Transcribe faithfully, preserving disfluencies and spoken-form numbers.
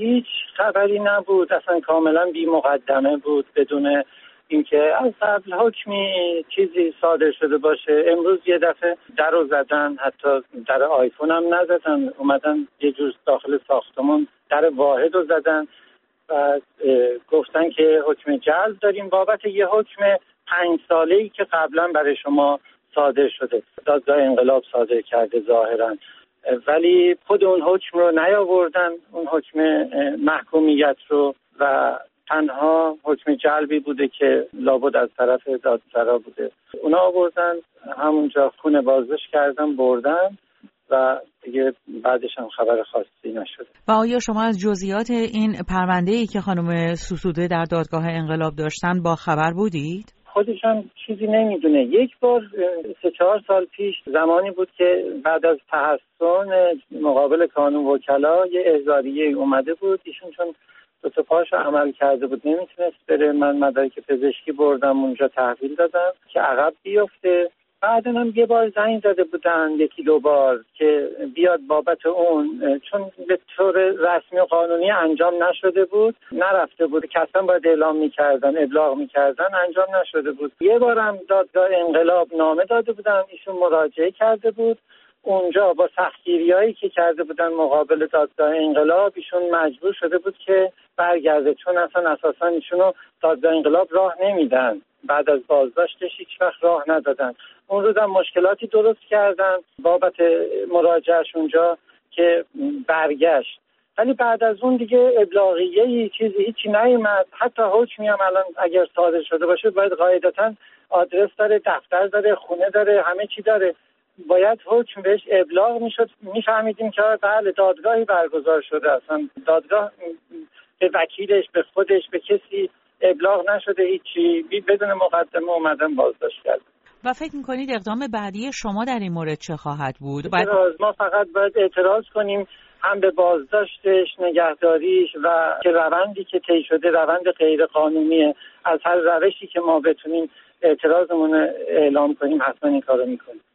هیچ خبری نبود، اصلا کاملا بی مقدمه بود، بدون اینکه از قبل حکمی چیزی صادر شده باشه. امروز یه دفعه در رو زدن، حتی در آیفون هم نزدن، اومدن یه جور داخل ساختمون در واحد رو زدن و گفتن که حکم جلب داریم بابت یه حکم پنج ساله‌ای که قبلا برای شما صادر شده، دادگاه انقلاب صادر کرده ظاهرا، ولی خود اون حکم رو نیاوردن، اون حکم محکومیت رو، و تنها حکم جلبی بوده که لابد از طرف دادسرا بوده. اونا آوردن همونجا خونه بازداشت کردن بردن و دیگه بعدش هم خبر خاصی نشد. و آیا شما از جزئیات این پرونده‌ای که خانم سوسوده در دادگاه انقلاب داشتن با خبر بودید؟ خودشان چیزی نمیدونه. یک بار سه چهار سال پیش زمانی بود که بعد از تحسن مقابل کانون وکلا یه احضاریه اومده بود، ایشون چون دو تا پاشو عمل کرده بود نمیتونست بره، من مدارک پزشکی بردم اونجا تحویل دادم که عقب بیفته. بعدن هم یه بار زنگ زده بودن یکی دو بار که بیاد بابت اون، چون به طور رسمی و قانونی انجام نشده بود، نرفته بود که اصلا باید اعلام میکردن، ابلاغ میکردن، انجام نشده بود. یه بارم دادگاه انقلاب نامه داده بودن، ایشون مراجعه کرده بود، اونجا با سختگیریایی که کرده بودن مقابل دادگاه انقلاب ایشون مجبور شده بود که برگرده، چون اصلا اساسا ایشونو دادگاه انقلاب راه نمیدن، بعد از بازداشتش هیچ وقت راه ندادن. اون روز هم مشکلاتی درست کردن بابت مراجعهش اونجا که برگشت، ولی بعد از اون دیگه ابلاغیه‌ای چیزی هیچی نیومد. حتی حکمی هم الان اگر صادر شده باشه باید قاعدتاً آدرس داره، دفتر داره، خونه داره، همه چی داره، باید حکم بهش ابلاغ میشد، میفهمیدیم که بله دادگاهی برگزار شده، اصلا دادگاه به وکیلش، به خودش، به کسی ابلاغ نشده، هیچی، بدون مقدمه اومدن بازداشت کردن. و فکر میکنید اقدام بعدی شما در این مورد چه خواهد بود؟ باید... ما فقط باید اعتراض کنیم هم به بازداشتش، نگهداریش و که روندی که طی شده روند غیر قانونیه. از هر روشی که ما بتونیم اعتراضمون اعلام کنیم حتما این کارو میکنیم.